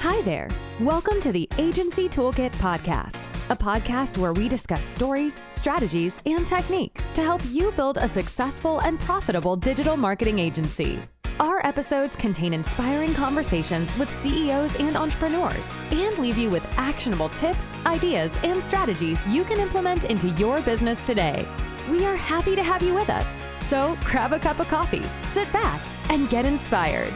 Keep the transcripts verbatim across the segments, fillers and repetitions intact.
Hi there. Welcome to the Agency Toolkit Podcast, a podcast where we discuss stories, strategies, and techniques to help you build a successful and profitable digital marketing agency. Our episodes contain inspiring conversations with C E Os and entrepreneurs and leave you with actionable tips, ideas, and strategies you can implement into your business today. We are happy to have you with us. So grab a cup of coffee, sit back, and get inspired.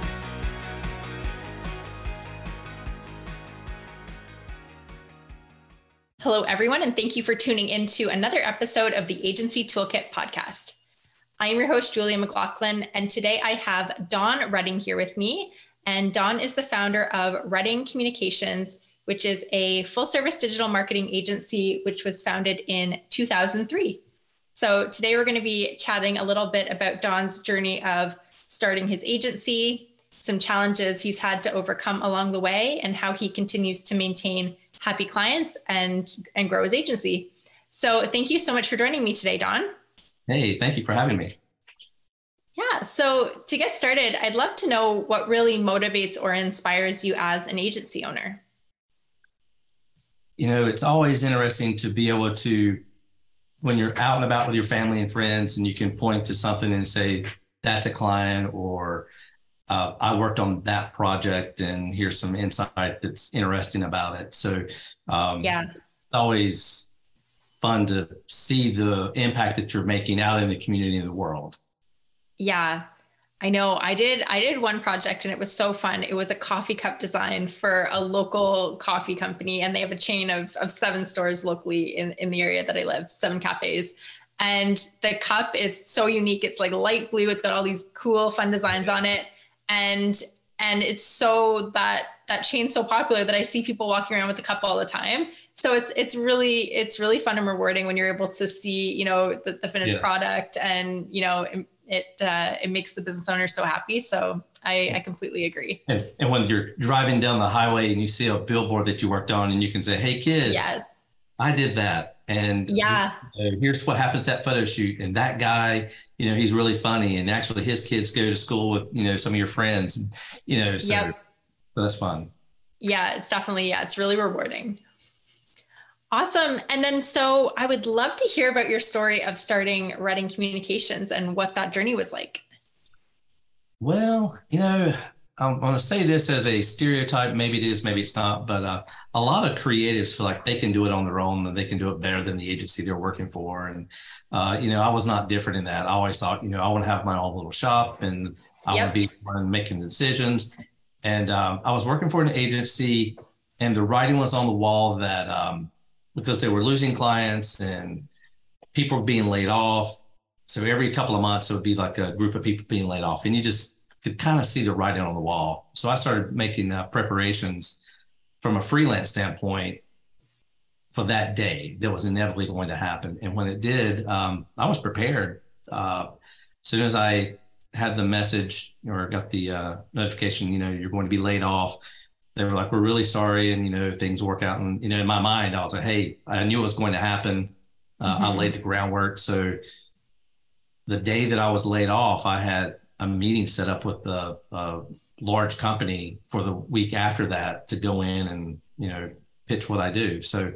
Hello, everyone, and thank you for tuning in to another episode of the Agency Toolkit podcast. I am your host, Julia McLaughlin, and today I have Dawn Redding here with me. And Dawn is the founder of Redding Communications, which is a full-service digital marketing agency, which was founded in two thousand three. So today we're going to be chatting a little bit about Dawn's journey of starting his agency, some challenges he's had to overcome along the way, and how he continues to maintain happy clients and, and grow his agency. So thank you so much for joining me today, Dawn. Hey, thank you for having me. Yeah, so to get started, I'd love to know what really motivates or inspires you as an agency owner. You know, it's always interesting to be able to, when you're out and about with your family and friends and you can point to something and say, that's a client, or Uh, I worked on that project and here's some insight that's interesting about it. So um, yeah, it's always fun to see the impact that you're making out in the community and the world. Yeah, I know. I did. I did one project and it was so fun. It was a coffee cup design for a local coffee company, and they have a chain of, of seven stores locally in, in the area that I live, seven cafes. And the cup is so unique. It's like light blue. It's got all these cool, fun designs on it. And and it's so that that chain's so popular that I see people walking around with the cup all the time. So it's it's really it's really fun and rewarding when you're able to see, you know, the, the finished yeah. product, and you know it it, uh, it makes the business owner so happy. So I, I completely agree. And, and when you're driving down the highway and you see a billboard that you worked on, and you can say, "Hey kids, yes, I did that." And yeah, uh, here's what happened at that photo shoot. And that guy, you know, he's really funny. And actually his kids go to school with, you know, some of your friends, and, you know, so, yep. so that's fun. Yeah, it's definitely, yeah, it's really rewarding. Awesome. And then, so I would love to hear about your story of starting Redding Communications and what that journey was like. Well, you know, I'm going to say this as a stereotype. Maybe it is, maybe it's not. But uh, a lot of creatives feel like they can do it on their own and they can do it better than the agency they're working for. And, uh, you know, I was not different in that. I always thought, you know, I want to have my own little shop, and I yep. want to be one making decisions. And um, I was working for an agency, and the writing was on the wall that um, because they were losing clients and people were being laid off. So every couple of months, it would be like a group of people being laid off. And you just could kind of see the writing on the wall. So I started making uh, preparations from a freelance standpoint for that day that was inevitably going to happen. And when it did, um, I was prepared. Uh, as soon as I had the message or got the uh, notification, you know, you're going to be laid off, they were like, "We're really sorry." And, you know, things work out. And, you know, in my mind, I was like, hey, I knew it was going to happen. Uh, mm-hmm. I laid the groundwork. So the day that I was laid off, I had a meeting set up with a, a large company for the week after that to go in and, you know, pitch what I do. So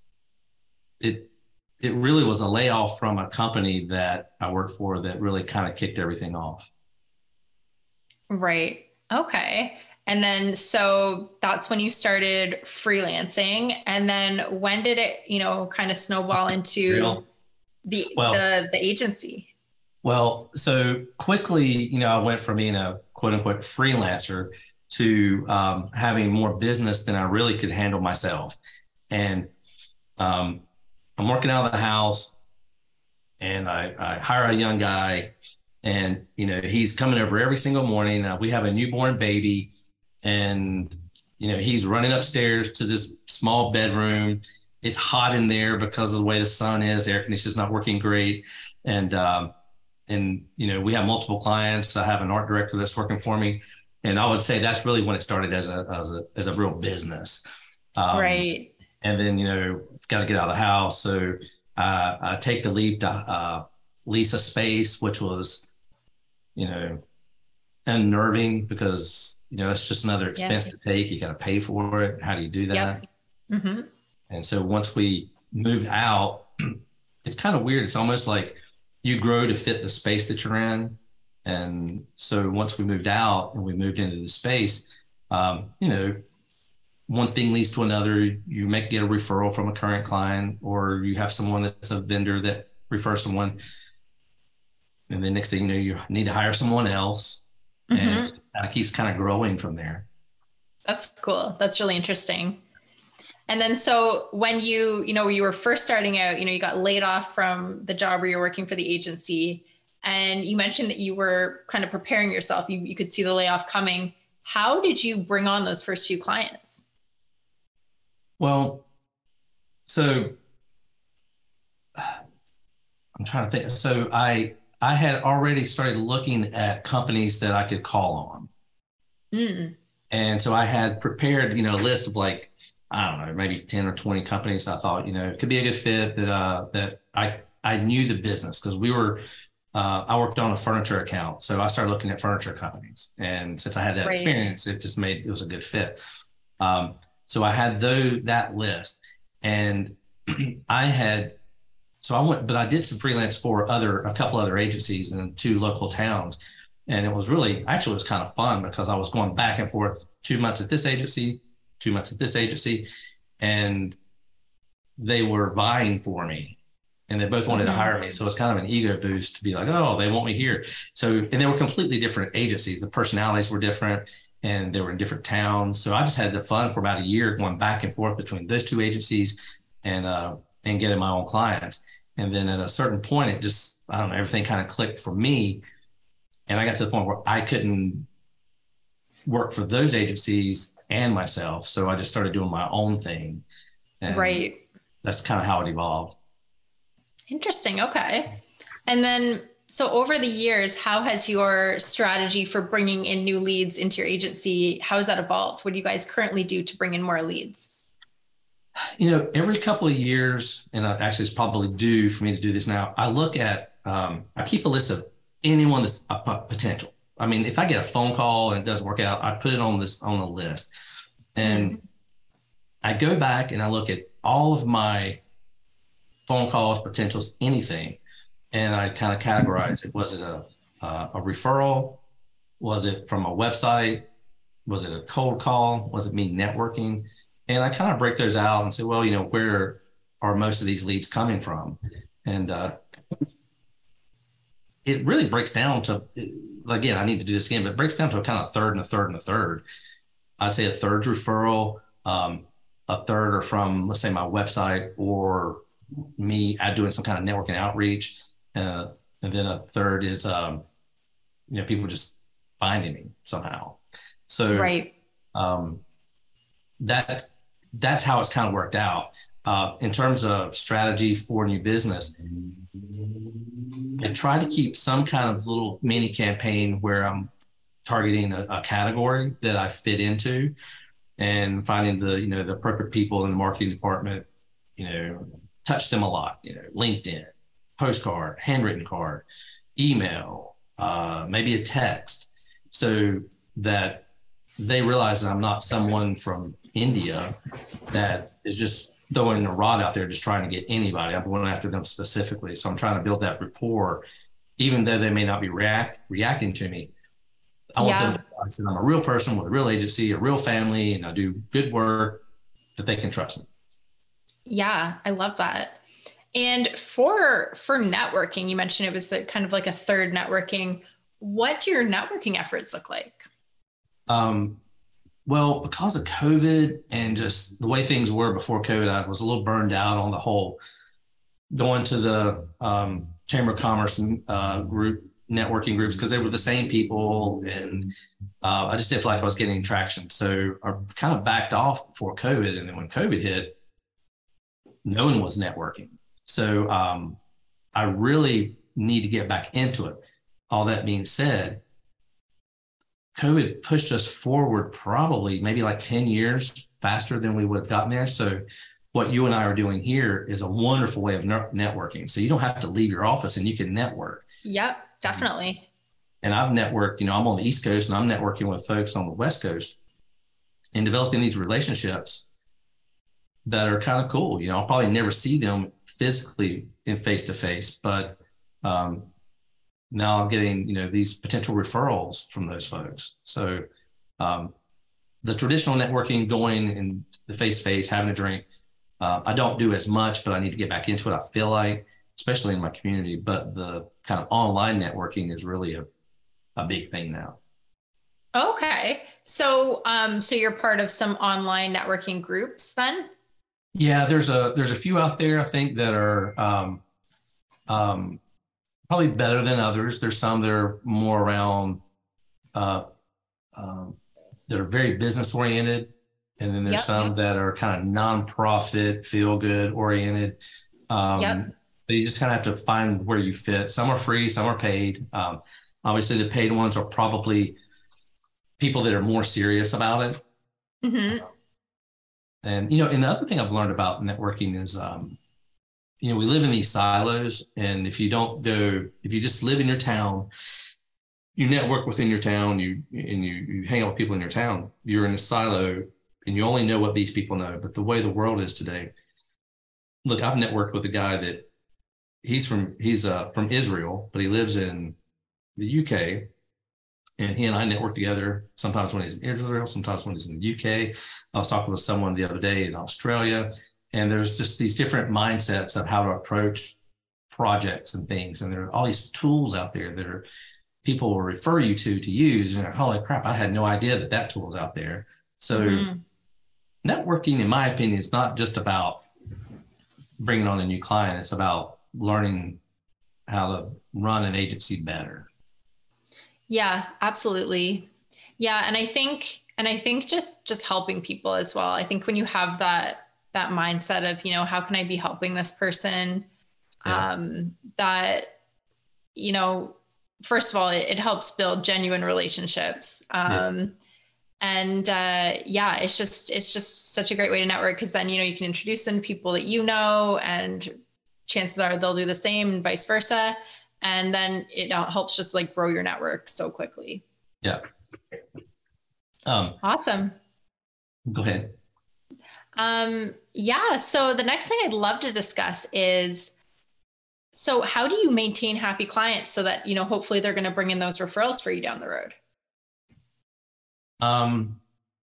it, it really was a layoff from a company that I worked for that really kind of kicked everything off. Right. Okay. And then, so that's when you started freelancing. And then when did it, you know, kind of snowball into Real? the, well, the, the agency? Well, so quickly, you know, I went from being a quote unquote freelancer to um, having more business than I really could handle myself. And um, I'm working out of the house, and I, I hire a young guy, and, you know, he's coming over every single morning. Uh, we have a newborn baby, and, you know, he's running upstairs to this small bedroom. It's hot in there because of the way the sun is. The air conditioner's not working great. And, um, And, you know, we have multiple clients. I have an art director that's working for me. And I would say that's really when it started as a, as a, as a real business. Um, right. And then, you know, got to get out of the house. So uh, I take the leap to uh, lease a space, which was, you know, unnerving because, you know, it's just another expense Yeah. to take. You got to pay for it. How do you do that? Yep. Mm-hmm. And so once we moved out, it's kind of weird. It's almost like you grow to fit the space that you're in. And so once we moved out and we moved into the space, um, you know, one thing leads to another. You might get a referral from a current client, or you have someone that's a vendor that refers someone. And then next thing you know, you need to hire someone else. Mm-hmm. And it kind of keeps kind of growing from there. That's cool. That's really interesting. And then, so when you, you know, you were first starting out, you know, you got laid off from the job where you're working for the agency, and you mentioned that you were kind of preparing yourself. You, you could see the layoff coming. How did you bring on those first few clients? Well, so I'm trying to think. So I, I had already started looking at companies that I could call on. Mm. And so I had prepared, you know, a list of like, I don't know, maybe ten or twenty companies I thought, you know, it could be a good fit, that uh, that I, I knew the business, because we were, uh, I worked on a furniture account. So I started looking at furniture companies. And since I had that right. experience, it just made, it was a good fit. Um, so I had those, that list, and I had, so I went, but I did some freelance for other, a couple other agencies in two local towns. And it was really, actually it was kind of fun, because I was going back and forth, two months at this agency, two months at this agency, and they were vying for me, and they both wanted mm-hmm. to hire me. So it's kind of an ego boost to be like, oh, they want me here. So, and they were completely different agencies. The personalities were different, and they were in different towns. So I just had the fun for about a year going back and forth between those two agencies and, uh, and getting my own clients. And then at a certain point, it just, I don't know, everything kind of clicked for me. And I got to the point where I couldn't work for those agencies and myself. So I just started doing my own thing. And right. That's kind of how it evolved. Interesting. Okay. And then, so over the years, how has your strategy for bringing in new leads into your agency, how has that evolved? What do you guys currently do to bring in more leads? You know, every couple of years, and actually it's probably due for me to do this now, I look at, um, I keep a list of anyone that's a potential. I mean, if I get a phone call and it doesn't work out, I put it on this, on a list, and mm-hmm. I go back and I look at all of my phone calls, potentials, anything. And I kind of categorize it. Was it a, uh, a referral? Was it from a website? Was it a cold call? Was it me networking? And I kind of break those out and say, well, you know, where are most of these leads coming from? And uh, it really breaks down to, again, I need to do this again, but it breaks down to a kind of third and a third and a third. I'd say a third's referral, um, a third are from, let's say, my website or me uh, doing some kind of networking outreach. Uh, and then a third is, um, you know, people just finding me somehow. So right. um, that's, that's how it's kind of worked out. Uh, in terms of strategy for new business, I try to keep some kind of little mini campaign where I'm targeting a, a category that I fit into, and finding the, you know, the appropriate people in the marketing department, you know, touch them a lot, you know, LinkedIn, postcard, handwritten card, email, uh, maybe a text, so that they realize that I'm not someone from India that is just throwing a rod out there, just trying to get anybody. I'm going after them specifically. So I'm trying to build that rapport, even though they may not be react reacting to me. I yeah. want them to realize that I'm a real person with a real agency, a real family, and I do good work, that they can trust me. Yeah, I love that. And for for networking, you mentioned it was the kind of like a third networking. What do your networking efforts look like? Um, well, because of COVID and just the way things were before COVID, I was a little burned out on the whole going to the um, Chamber of Commerce uh, group, networking groups, because they were the same people. And uh, I just didn't feel like I was getting traction. So I kind of backed off before COVID. And then when COVID hit, no one was networking. So um, I really need to get back into it. All that being said, COVID pushed us forward probably maybe like ten years faster than we would have gotten there. So what you and I are doing here is a wonderful way of networking. So you don't have to leave your office and you can network. Yep, definitely. and I've networked, you know, I'm on the East Coast and I'm networking with folks on the West Coast and developing these relationships that are kind of cool. You know, I'll probably never see them physically in face to face, but um, now I'm getting, you know, these potential referrals from those folks. So um, the traditional networking, going in the face to face, having a drink, uh, I don't do as much, but I need to get back into it. I feel like, especially in my community, but the kind of online networking is really a, a big thing now. Okay. So, um, so you're part of some online networking groups then? Yeah, there's a, there's a few out there, I think, that are um, um, probably better than others. There's some that are more around, uh, um, that are very business oriented. And then there's Yep. some that are kind of nonprofit, feel good oriented. Um, Yep. So you just kind of have to find where you fit. Some are free, some are paid. Um, obviously the paid ones are probably people that are more serious about it. Mm-hmm. And, you know, and the other thing I've learned about networking is, um, you know, we live in these silos, and if you don't go, if you just live in your town, you network within your town, you, and you, you hang out with people in your town, you're in a silo and you only know what these people know. But the way the world is today, look, I've networked with a guy that he's from, he's uh, from Israel, but he lives in the U K. And he and I network together sometimes when he's in Israel, sometimes when he's in the U K. I was talking with someone the other day in Australia, and there's just these different mindsets of how to approach projects and things. And there are all these tools out there that are people will refer you to to use. And you're like, holy crap, I had no idea that that tool is out there. So mm-hmm. networking, in my opinion, is not just about bringing on a new client. It's about learning how to run an agency better. Yeah, absolutely. Yeah. And I think, and I think just, just helping people as well. I think when you have that, that mindset of, you know, how can I be helping this person? Yeah. Um, that, you know, first of all, it, it helps build genuine relationships. Um, yeah. And, uh, yeah, it's just, it's just such a great way to network. Cause then, you know, you can introduce them to people that, you know, and chances are they'll do the same and vice versa. And then it helps just like grow your network so quickly. Yeah. Um, awesome. Go ahead. Um, yeah. So the next thing I'd love to discuss is, so how do you maintain happy clients so that, you know, hopefully they're going to bring in those referrals for you down the road? Um,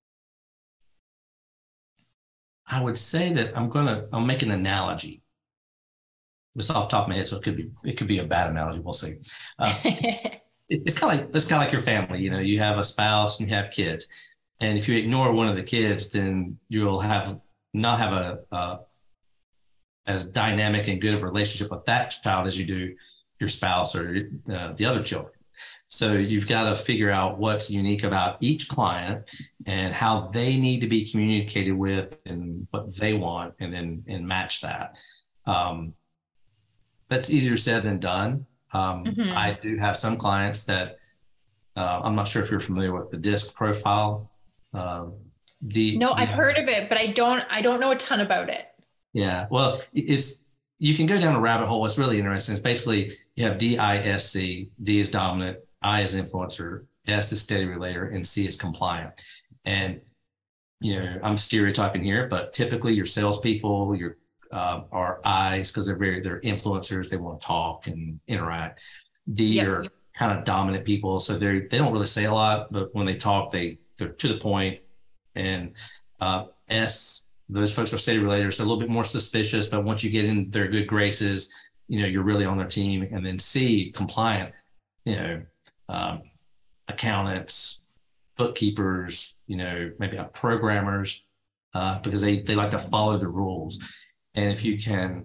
I would say that I'm going to, I'll make an analogy. It's off the top of my head, so it could be it could be a bad analogy. We'll see. Uh, it, it's kind of like it's kind of like your family. You know, you have a spouse and you have kids, and if you ignore one of the kids, then you'll have not have a uh, as dynamic and good of a relationship with that child as you do your spouse or uh, the other children. So you've got to figure out what's unique about each client and how they need to be communicated with and what they want, and then and match that. Um, That's easier said than done. Um, mm-hmm. I do have some clients that uh, I'm not sure if you're familiar with the DISC profile. Uh, D, no, I've heard of it, but I don't. I don't know a ton about it. Yeah, well, it's you can go down a rabbit hole. It's really interesting. It's basically you have D I S C. D is dominant, I is influencer, S is steady relator, and C is compliant. And you know, I'm stereotyping here, but typically your salespeople, your Uh, are I's because they're very they're influencers. They want to talk and interact. D yep, are yep. kind of dominant people, so they they don't really say a lot, but when they talk, they they're to the point. And uh, S, those folks are steady relators, so a little bit more suspicious. But once you get in their good graces, you know you're really on their team. And then C, compliant, you know, um, accountants, bookkeepers, you know, maybe programmers, uh, because they they like to follow the rules. And if you can,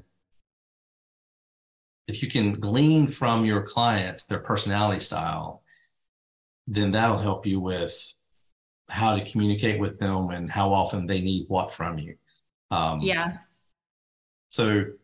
if you can glean from your clients their personality style, then that'll help you with how to communicate with them and how often they need what from you. Um, yeah. So,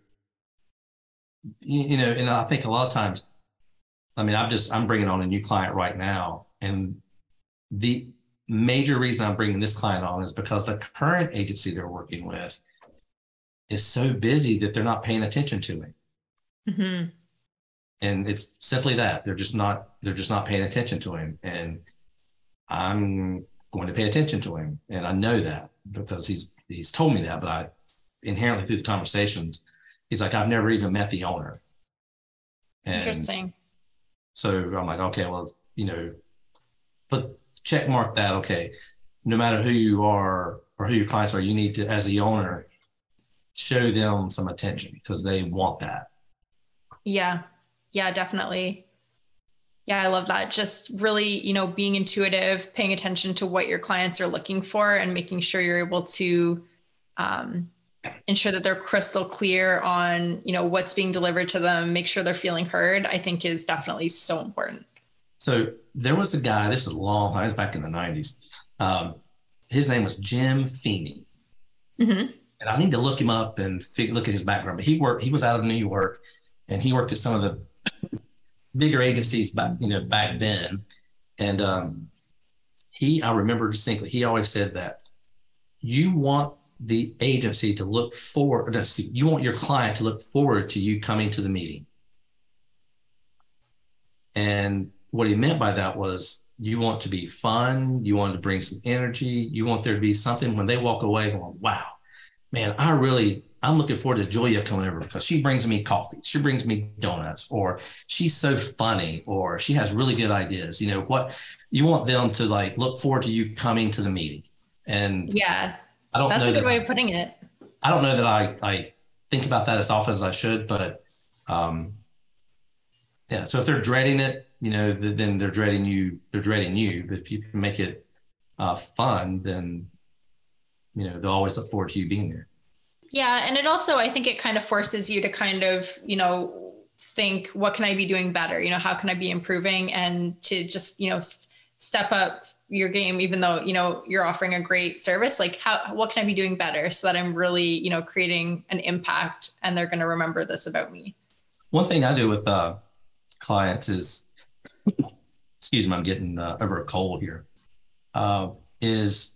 you, you know, and I think a lot of times, I mean, I'm just, I'm bringing on a new client right now. And the major reason I'm bringing this client on is because the current agency they're working with is so busy that they're not paying attention to me. Mm-hmm. And it's simply that they're just not, they're just not paying attention to him. And I'm going to pay attention to him. And I know that because he's, he's told me that, but I inherently through the conversations, he's like, I've never even met the owner. And interesting. so I'm like, okay, well, you know, but check mark that. Okay. No matter who you are or who your clients are, you need to, as the owner, show them some attention because they want that. Yeah. Yeah, definitely. Yeah, I love that. Just really, you know, being intuitive, paying attention to what your clients are looking for and making sure you're able to um, ensure that they're crystal clear on, you know, what's being delivered to them, make sure they're feeling heard, I think is definitely so important. So there was a guy, this is a long time, it was back in the nineties. Um, his name was Jim Feeney. Mm-hmm. And I need to look him up and figure, look at his background. But he worked, he was out of New York and he worked at some of the bigger agencies back, you know, back then. And um, he, I remember distinctly, he always said that you want the agency to look forward, excuse me, you want your client to look forward to you coming to the meeting. And what he meant by that was you want to be fun, you want to bring some energy, you want there to be something when they walk away going, wow, man, I really, I'm looking forward to Julia coming over because she brings me coffee, she brings me donuts, or she's so funny, or she has really good ideas. You know what, you want them to like look forward to you coming to the meeting. And yeah, I don't that's know a good that, way of putting it. I don't know that I, I think about that as often as I should, but um, yeah. So if they're dreading it, you know, then they're dreading you, they're dreading you. But if you can make it uh, fun, then, you know, they'll always look forward to you being there. Yeah. And it also, I think it kind of forces you to kind of, you know, think, what can I be doing better? You know, how can I be improving? And to just, you know, s- step up your game, even though, you know, you're offering a great service, like how, what can I be doing better so that I'm really, you know, creating an impact and they're going to remember this about me. One thing I do with uh, clients is, excuse me, I'm getting uh, over a cold here, uh, is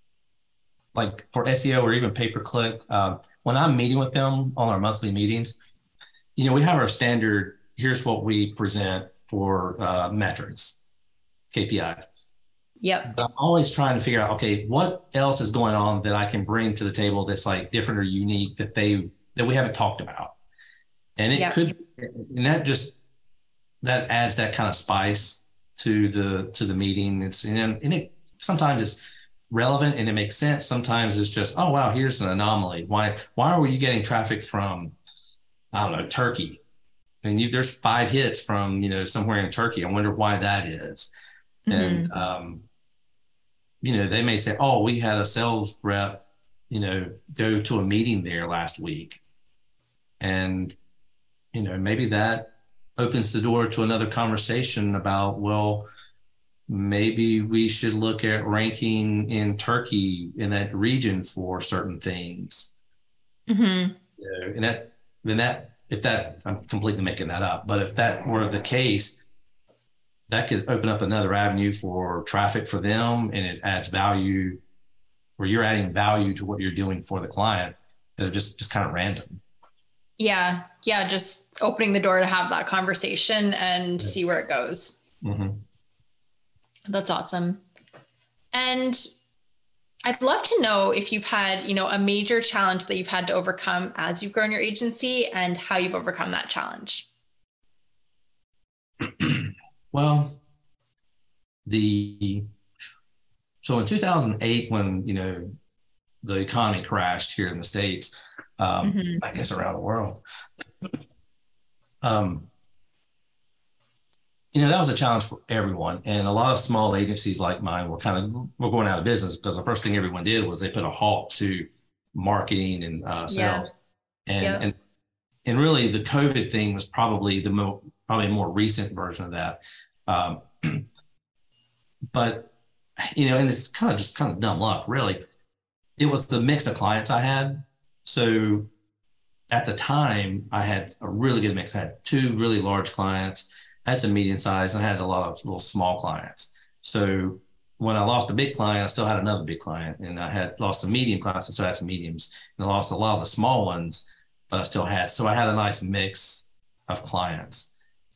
like for S E O or even pay-per-click, uh, when I'm meeting with them on our monthly meetings, you know, we have our standard, here's what we present for uh, metrics, K P Is. Yep. But I'm always trying to figure out, okay, what else is going on that I can bring to the table that's like different or unique that they, that we haven't talked about. And it yep. could, and that just, that adds that kind of spice to the, to the meeting. It's, and, and it, sometimes it's relevant and it makes sense. Sometimes it's just, oh, wow, here's an anomaly. Why, why are you getting traffic from, I don't know, Turkey? And you, there's five hits from, you know, somewhere in Turkey. I wonder why that is. Mm-hmm. And, um, you know, they may say, oh, we had a sales rep, you know, go to a meeting there last week. And, you know, maybe that opens the door to another conversation about, well, maybe we should look at ranking in Turkey in that region for certain things. Mm-hmm. You know, and that, then that, if that, I'm completely making that up, but if that were the case, that could open up another avenue for traffic for them, and it adds value, where you're adding value to what you're doing for the client. They're just, just kind of random. Yeah. Yeah. Just opening the door to have that conversation and yeah. see where it goes. Mm-hmm. That's awesome. And I'd love to know if you've had, you know, a major challenge that you've had to overcome as you've grown your agency and how you've overcome that challenge. Well, the, so in two thousand eight, when, you know, the economy crashed here in the States, um, mm-hmm. I guess around the world, um, you know, that was a challenge for everyone. And a lot of small agencies like mine were kind of, were going out of business because the first thing everyone did was they put a halt to marketing and uh, sales. Yeah. And, yeah. and, and really the COVID thing was probably the more, probably a more recent version of that. Um, but, you know, and it's kind of just kind of dumb luck, really. It was the mix of clients I had. So at the time, I had a really good mix. I had two really large clients, I had some medium size, and I had a lot of little small clients. So when I lost a big client, I still had another big client, and I had lost some medium clients, I still had some mediums, and I lost a lot of the small ones, but I still had. So I had a nice mix of clients.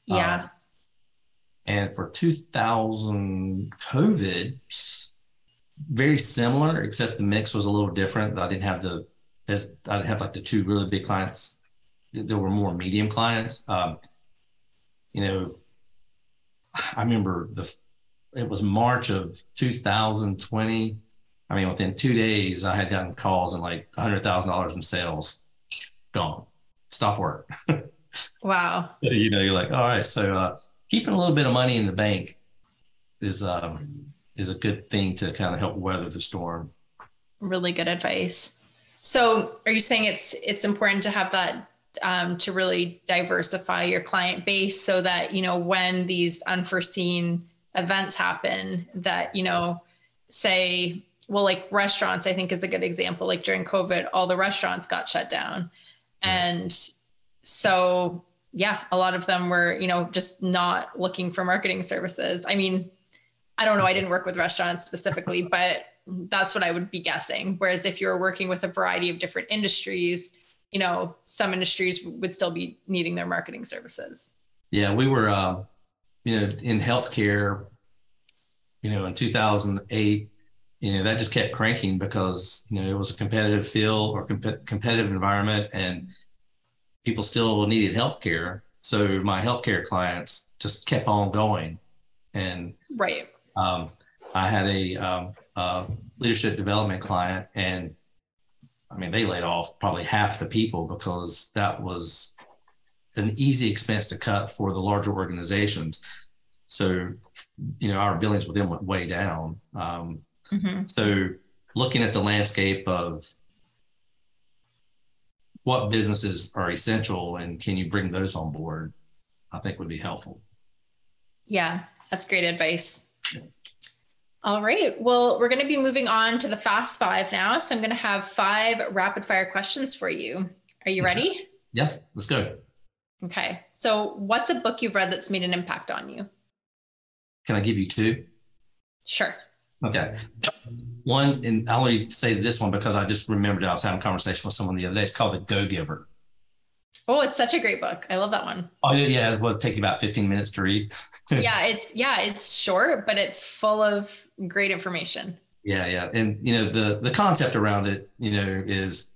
Yeah. Um, and for two thousand COVID, very similar, except the mix was a little different. I didn't have the, as I didn't have like the two really big clients. There were more medium clients. Um, you know, I remember the, it was March of two thousand twenty. I mean, within two days, I had gotten calls and like one hundred thousand dollars in sales, gone, stop work. Wow. You know, you're like, all right. So uh, keeping a little bit of money in the bank is um, is a good thing to kind of help weather the storm. Really good advice. So are you saying it's it's important to have that um, to really diversify your client base so that, you know, when these unforeseen events happen that, you know, say, well, like restaurants, I think is a good example. Like during COVID, all the restaurants got shut down. And so, yeah, a lot of them were, you know, just not looking for marketing services. I mean, I don't know. I didn't work with restaurants specifically, but that's what I would be guessing. Whereas if you're working with a variety of different industries, you know, some industries would still be needing their marketing services. Yeah, we were, uh, you know, in healthcare, you know, in two thousand eight, you know, that just kept cranking because, you know, it was a competitive field or comp- competitive environment and people still needed healthcare. So my healthcare clients just kept on going. And right. Um, I had a, um, uh, leadership development client, and I mean, they laid off probably half the people because that was an easy expense to cut for the larger organizations. So, you know, our billings with them went way down. Um, mm-hmm. So looking at the landscape of what businesses are essential and can you bring those on board, I think would be helpful. Yeah, that's great advice. All right. Well, we're going to be moving on to the fast five now. So I'm going to have five rapid fire questions for you. Are you ready? Yeah, let's go. Okay. So what's a book you've read that's made an impact on you? Can I give you two? Sure. Okay. One, and I only say this one because I just remembered I was having a conversation with someone the other day. It's called The Go-Giver. Oh, it's such a great book. I love that one. Oh yeah. Well, it'll take you about fifteen minutes to read. yeah. It's, yeah, it's short, but it's full of great information. Yeah. Yeah. And you know, the, the concept around it, you know, is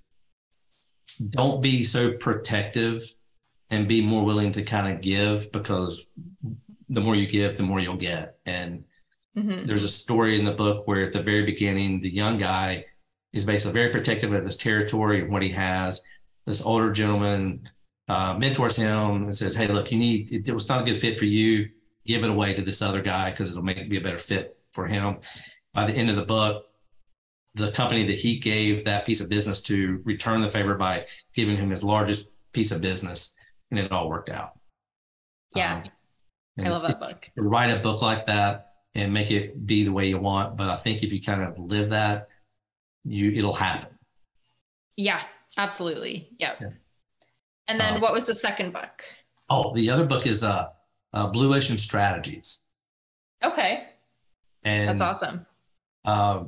don't be so protective and be more willing to kind of give, because the more you give, the more you'll get. And mm-hmm. there's a story in the book where at the very beginning, the young guy is basically very protective of his territory and what he has. This older gentleman uh, mentors him and says, hey, look, you need, it, it was not a good fit for you. Give it away to this other guy because it'll make it be a better fit for him. By the end of the book, the company that he gave that piece of business to returned the favor by giving him his largest piece of business, and it all worked out. Yeah. Um, I love that book. Write a book like that and make it be the way you want. But I think if you kind of live that, you it'll happen. Yeah, absolutely. Yep. Yeah. And then um, what was the second book? Oh, the other book is uh, uh, Blue Ocean Strategies. Okay. And that's awesome. Uh,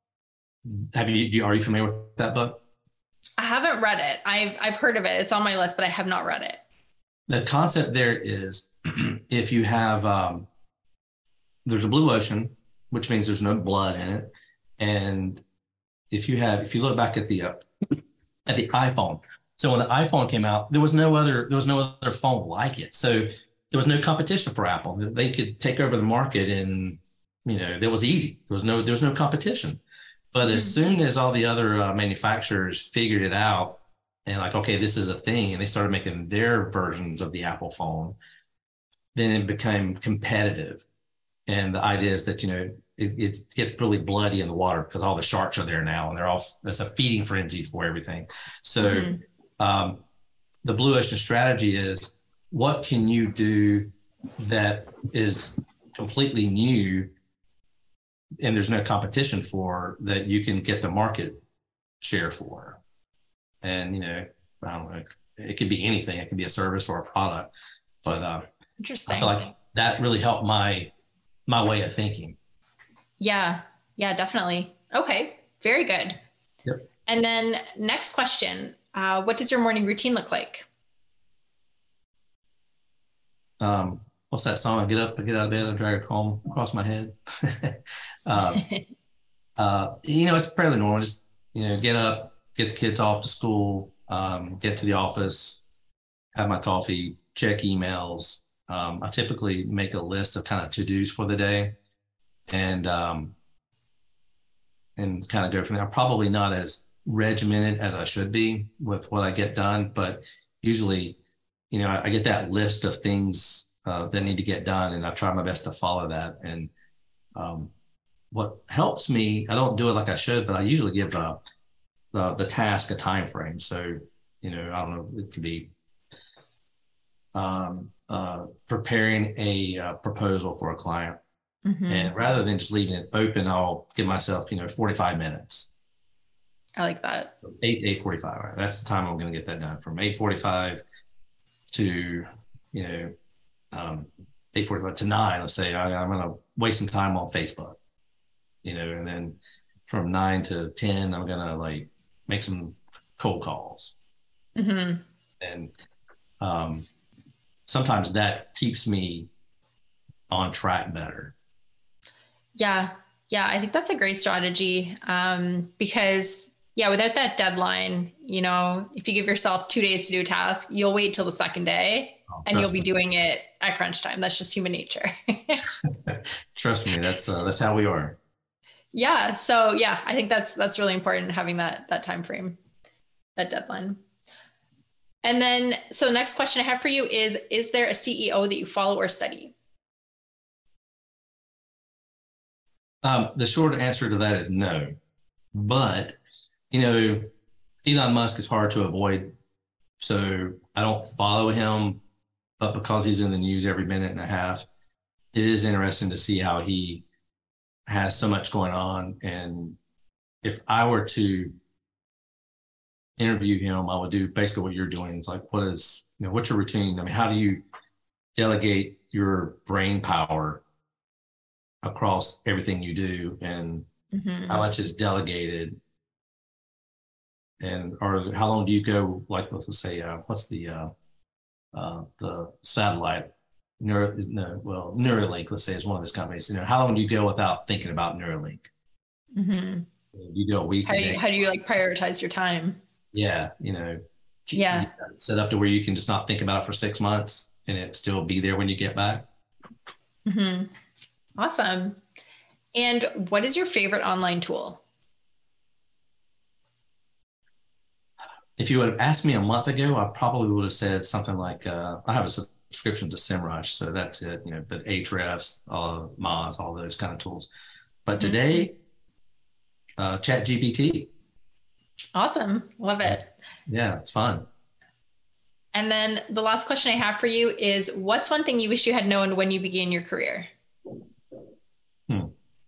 have you, do you, are you familiar with that book? I haven't read it. I've, I've heard of it. It's on my list, but I have not read it. The concept there is if you have, um, there's a blue ocean, which means there's no blood in it. And if you have, if you look back at the, uh, at the iPhone, so when the iPhone came out, there was no other, there was no other phone like it. So there was no competition for Apple. They could take over the market and, you know, it was easy. There was no, there was no competition. But as mm-hmm. soon as all the other uh, manufacturers figured it out and like, okay, this is a thing, and they started making their versions of the Apple phone, then it became competitive. And the idea is that, you know, it, it gets really bloody in the water because all the sharks are there now and they're all, that's a feeding frenzy for everything. So mm-hmm. um, the Blue Ocean strategy is, what can you do that is completely new and there's no competition for, that you can get the market share for? And, you know, I don't know, it could be anything. It could be a service or a product, but uh, interesting. I feel like that really helped my, my way of thinking. Yeah. Yeah, definitely. Okay. Very good. Yep. And then next question, uh, what does your morning routine look like? um, what's that song? I get up, I get out of bed, I drag a comb across my head. uh, uh, you know, it's fairly normal. Just, you know, get up, get the kids off to school, um, get to the office, have my coffee, check emails. Um, I typically make a list of kind of to-dos for the day, and um, and kind of go from there. I'm probably not as regimented as I should be with what I get done, but usually, you know, I, I get that list of things uh, that need to get done, and I try my best to follow that. And um, what helps me, I don't do it like I should, but I usually give uh, the the task a time frame. So, you know, I don't know, it could be um, uh, preparing a uh, proposal for a client. Mm-hmm. And rather than just leaving it open, I'll give myself, you know, forty-five minutes. I like that. Eight, eight forty-five. Right? That's the time I'm going to get that done, from eight forty-five to, you know, um, eight forty-five to nine. Let's say I, I'm going to waste some time on Facebook, you know, and then from nine to ten, I'm going to like make some cold calls. Mm-hmm. And um, sometimes that keeps me on track better. Yeah. Yeah. I think that's a great strategy. Um, because yeah, without that deadline, you know, if you give yourself two days to do a task, you'll wait till the second day oh, and you'll be me. doing it at crunch time. That's just human nature. Trust me. That's, uh, that's how we are. Yeah. So yeah, I think that's, that's really important, having that, that time frame, that deadline. And then, so the next question I have for you is, is there a C E O that you follow or study? Um, the short answer to that is no, but you know, Elon Musk is hard to avoid. So I don't follow him, but because he's in the news every minute and a half, it is interesting to see how he has so much going on. And if I were to interview him, I would do basically what you're doing. It's like, what is, you know, what's your routine? I mean, how do you delegate your brain power across everything you do, and mm-hmm. how much is delegated, and or how long do you go, like, let's say, uh, what's the uh, uh, the satellite, Neuro, no, well, Neuralink, let's say, is one of his companies. You know, how long do you go without thinking about Neuralink? Mm-hmm. You go a week. How do you, how do you like prioritize your time? Yeah, you know, yeah, set up to where you can just not think about it for six months and it still be there when you get back. Mm-hmm. Awesome. And what is your favorite online tool? If you would have asked me a month ago, I probably would have said something like, uh, I have a subscription to SEMrush, so that's it, you know, but Ahrefs, uh, Moz, all those kind of tools. But today, mm-hmm. uh, ChatGPT. Awesome. Love it. Yeah, it's fun. And then the last question I have for you is, what's one thing you wish you had known when you began your career? Hmm.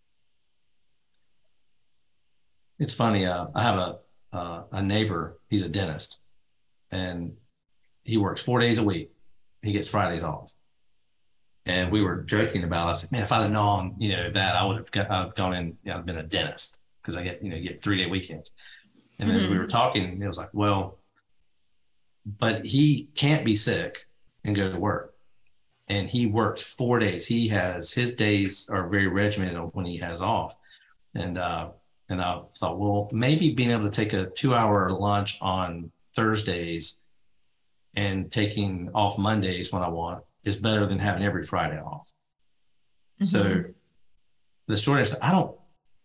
It's funny. Uh, I have a uh, a neighbor. He's a dentist, and he works four days a week. He gets Fridays off. And we were joking about it. I said, "Man, if I'd have known, you know, that, I would have got, I've gone in. You know, I've been a dentist, because I get, you know, get three day weekends." And mm-hmm. as we were talking, it was like, "Well, but he can't be sick and go to work." And he works four days. He has, his days are very regimented on when he has off. And uh, and I thought, well, maybe being able to take a two hour lunch on Thursdays and taking off Mondays when I want is better than having every Friday off. Mm-hmm. So the short answer, I don't,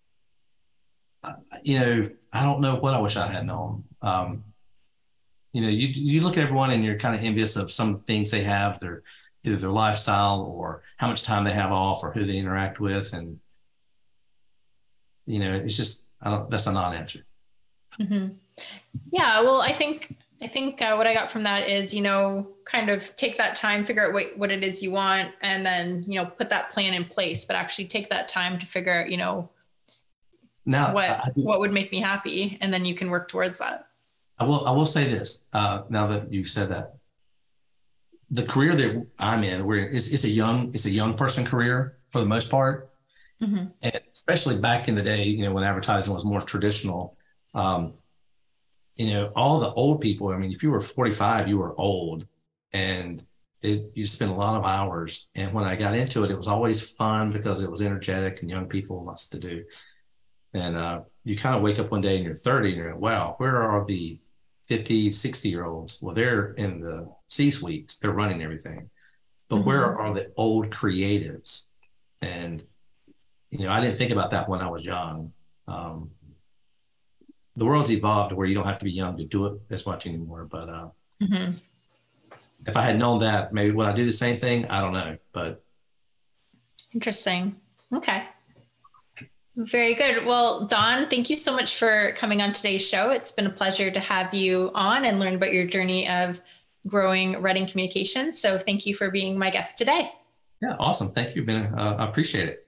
you know, I don't know what I wish I had known. Um, you know, you you look at everyone and you're kind of envious of some things they have, their either their lifestyle or how much time they have off or who they interact with. And, you know, it's just, I don't, that's a non-answer. Mm-hmm. Yeah. Well, I think, I think uh, what I got from that is, you know, kind of take that time, figure out what, what it is you want, and then, you know, put that plan in place, but actually take that time to figure out, you know, now, what, I, what would make me happy. And then you can work towards that. I will, I will say this, uh, now that you've said that, the career that I'm in, where it's, it's a young, it's a young person career for the most part. Mm-hmm. And especially back in the day, you know, when advertising was more traditional, um, you know, all the old people, I mean, if you were forty-five, you were old, and it you spend a lot of hours. And when I got into it, it was always fun because it was energetic and young people, lots to do. And uh, you kind of wake up one day and you're thirty and you're like, wow, where are the fifty, sixty year olds? Well, they're in the C-suites, they're running everything. But mm-hmm. where are the old creatives? And, you know, I didn't think about that when I was young. Um, the world's evolved to where you don't have to be young to do it as much anymore. But uh, mm-hmm. if I had known that, maybe would I do the same thing? I don't know. But interesting. Okay. Very good. Well, Don, thank you so much for coming on today's show. It's been a pleasure to have you on and learn about your journey of growing Redding Communications. So thank you for being my guest today. Yeah, awesome. Thank you, Ben. Uh, I appreciate it.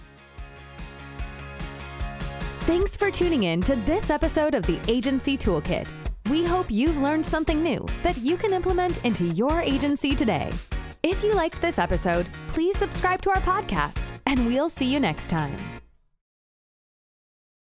Thanks for tuning in to this episode of the Agency Toolkit. We hope you've learned something new that you can implement into your agency today. If you liked this episode, please subscribe to our podcast, and we'll see you next time.